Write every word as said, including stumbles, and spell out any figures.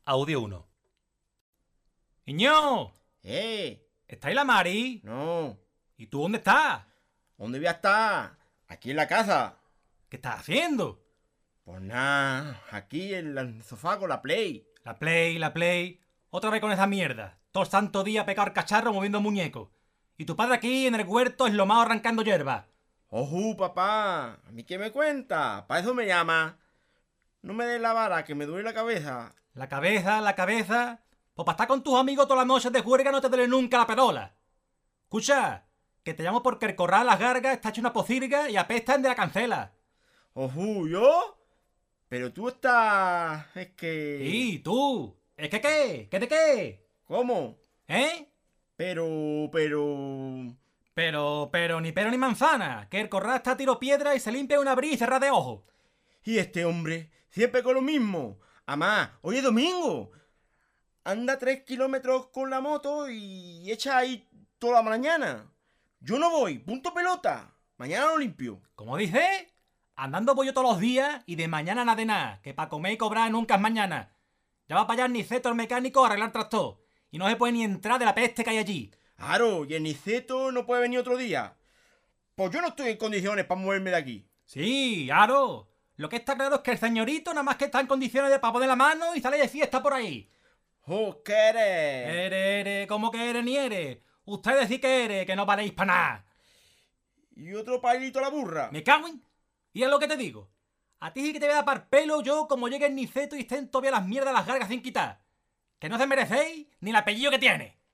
Audio uno. ¡Niño! ¡Eh! ¿Está ahí la Mari? No. ¿Y tú dónde estás? ¿Dónde voy a estar? Aquí en la casa. ¿Qué estás haciendo? Pues nada, aquí en el sofá con la Play. La Play, la Play. Otra vez con esa mierda. Todo el santo día a pecar cacharro moviendo muñecos. Y tu padre aquí en el huerto eslomado arrancando hierba. ¡Ojú, papá! ¿A mí qué me cuenta? ¿Para eso me llama? No me des la vara, que me duele la cabeza. La cabeza, la cabeza. Pues para estar con tus amigos todas las noches de juerga no te duele nunca la perola. Escucha, que te llamo porque el corral Las Gargas está hecho una pocirga y apestan de la cancela. ¡Ojú, yo! Pero tú estás... es que... Sí, tú. ¿Es que qué? ¿Qué de qué? ¿Cómo? ¿Eh? Pero... pero... Pero, pero, ni pero ni manzana. Que el corral está a tiro piedra y se limpia una brisa y cerrar de ojos. ¿Y este hombre? Siempre con lo mismo. Amá, hoy es domingo. Anda tres kilómetros con la moto y echa ahí toda la mañana. Yo no voy, punto pelota. Mañana lo limpio. ¿Cómo dice? Andando voy yo todos los días y de mañana nada de nada. Que para comer y cobrar nunca es mañana. Ya va para allá el Niceto el mecánico a arreglar tractor. Y no se puede ni entrar de la peste que hay allí. Aro, y el Niceto no puede venir otro día. Pues yo no estoy en condiciones para moverme de aquí. Sí, Aro. Lo que está claro es que el señorito nada más que está en condiciones de para poner la mano y sale de fiesta por ahí. ¡Oh, qué eres! Ere, ere, ¿cómo que eres ni eres? Ustedes sí que eres, que no valéis para nada. Y otro pailito a la burra. Me cago en... Y es lo que te digo. A ti sí que te voy a dar par pelo yo como llegue el Niceto y estén todavía las mierdas las gargas sin quitar. Que no se merecéis ni el apellido que tiene.